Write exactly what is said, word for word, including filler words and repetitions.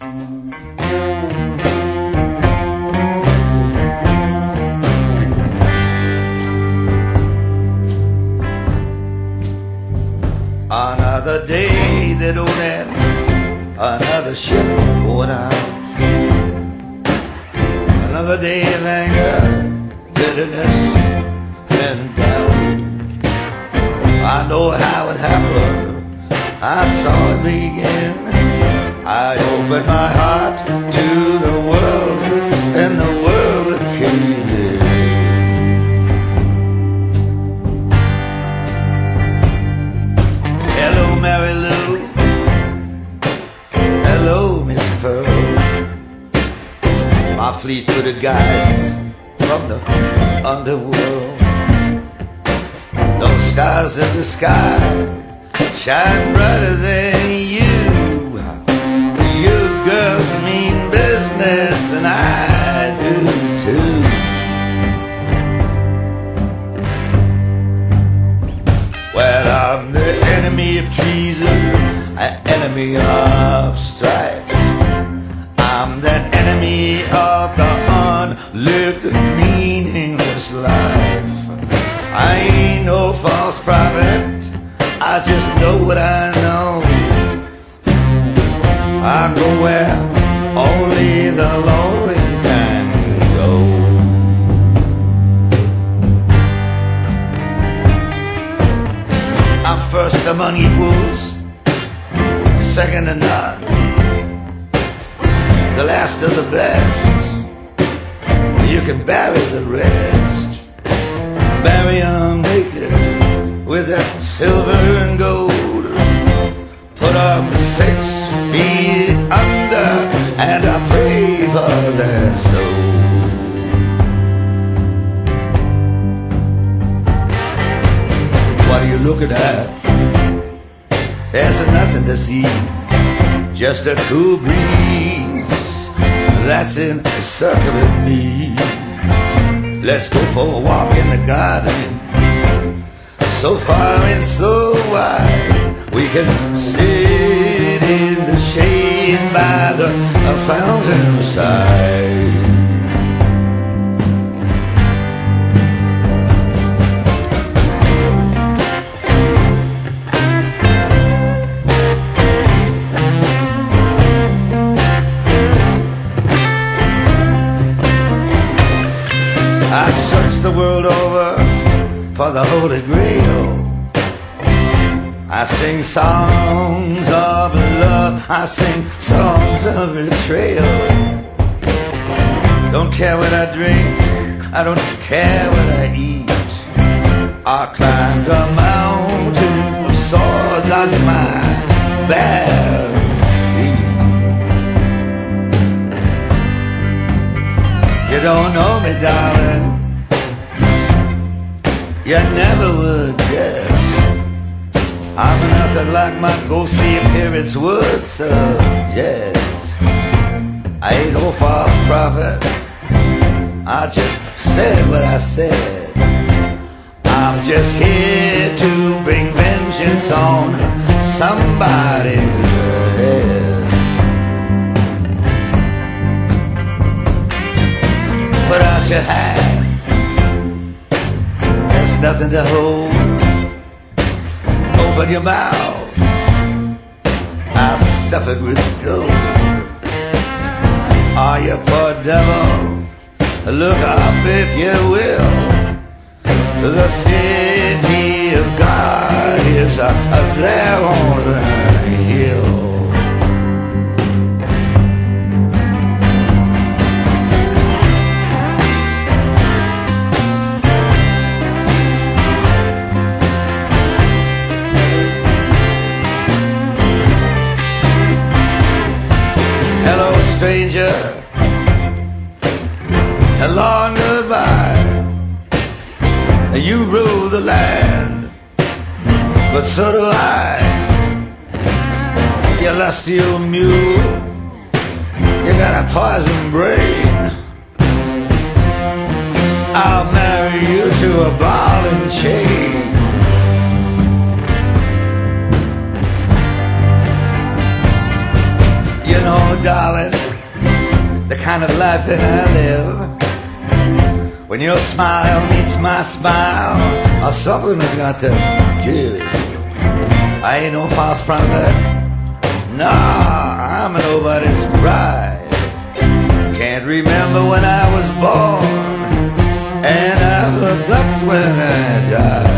Another day that don't end, another ship going out. Another day of anger, bitterness, and doubt. I know how it happened, I saw it begin. I opened my heart to the world, and the world came in. Hello, Mary Lou. Hello, Miss Pearl. My fleet-footed guides from the underworld. Those stars in the sky shine brighter than you. You girls mean business, and I do too. Well, I'm the enemy of treason, an enemy of strife. I'm that enemy of the unlived, meaningless life. I ain't no false prophet, I just know what I know. I go where only the lonely can go. I'm first among equals, second to none, the last of the best. You can bury the rest. Bury 'em naked with that silver and gold. Put 'em six feet under, and I pray for their soul. What are you looking at? There's nothing to see, just a cool breeze that's encircling me. Let's go for a walk in the garden, so far and so wide. We can sit in the shade by the fountain side. I searched the world over for the Holy Grail. I sing songs of love, I sing songs of betrayal. Don't care what I drink, I don't care what I eat. I climbed a mountain with swords on my bare feet. You don't know me, darling, you never would guess. I'm nothing like my ghostly appearance would suggest. I ain't no false prophet, I just said what I said. I'm just here to bring vengeance on somebody's head. Put out your hand, there's nothing to hold. Open your mouth, I'll stuff it with gold. Are you poor devil? Look up if you will. The city of God is uh, there on the hill. Stranger, a long goodbye. You rule the land, but so do I. You lusty old mule, you got a poison brain. I'll marry you to a ball and chain. You know, darling, darling, the kind of life that I live. When your smile meets my smile, or something has got to give. I ain't no false prophet. Nah, I'm nobody's bride. Can't remember when I was born, and I forgot when I died.